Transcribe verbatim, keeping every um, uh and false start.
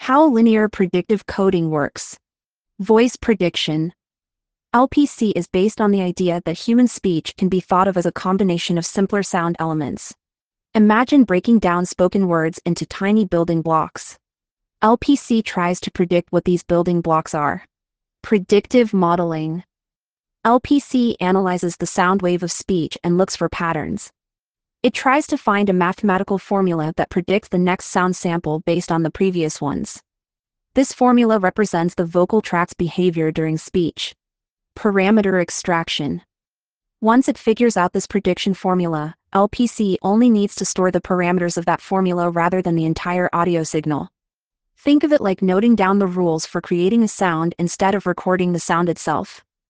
How linear predictive coding works. Voice prediction. L P C is based on the idea that human speech can be thought of as a combination of simpler sound elements. Imagine breaking down spoken words into tiny building blocks. L P C tries to predict what these building blocks are. Predictive modeling. L P C analyzes the sound wave of speech and looks for patterns. It tries to find a mathematical formula that predicts the next sound sample based on the previous ones. This formula represents the vocal tract's behavior during speech. Parameter extraction. Once it figures out this prediction formula, L P C only needs to store the parameters of that formula rather than the entire audio signal. Think of it like noting down the rules for creating a sound instead of recording the sound itself.